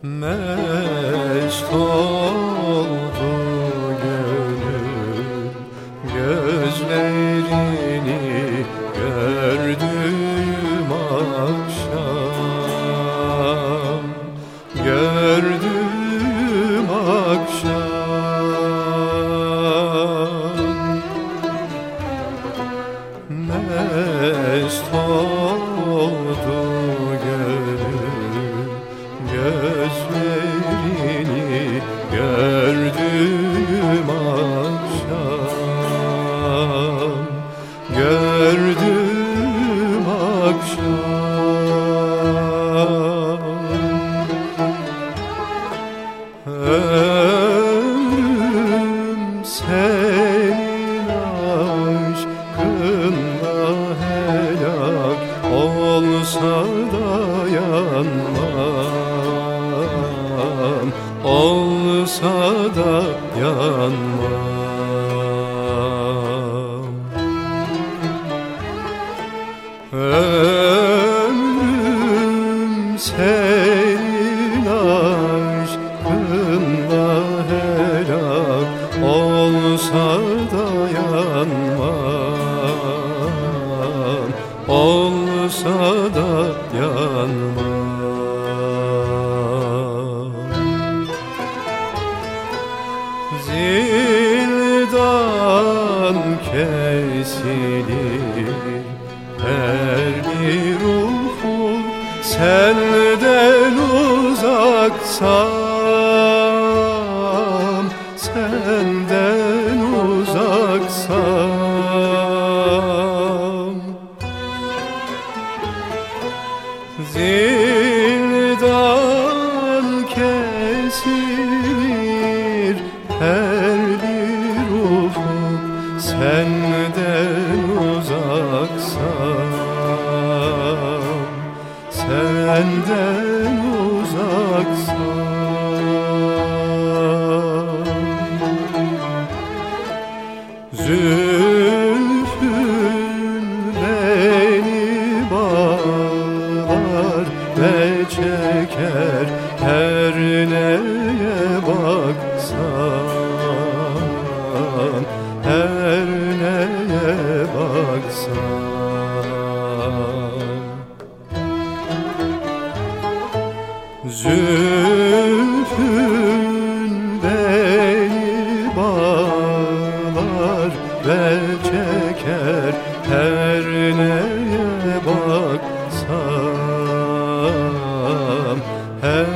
Mest oldu gönül, gözlerini gördüm akşam, gördüm akşam. Mest oldu gönül, gözlerini gördüm akşam, gördüm akşam. Ömrüm senin aşkınla helak olsa da yanmam, olsa da yanmam. Ömrüm senin aşkınla helak olsa da yanmam, olsa da yanmam. Zildan kesilir her bir ufuk, senden uzaksam, senden uzaksam. Zildan kesilir her bir ufuk, senden uzaksam, senden uzaksam. Zülfün beni bağlar ve çeker, her neye baksam, her neye baksam. Zülfün beni bağlar ve çeker, her neye baksam, her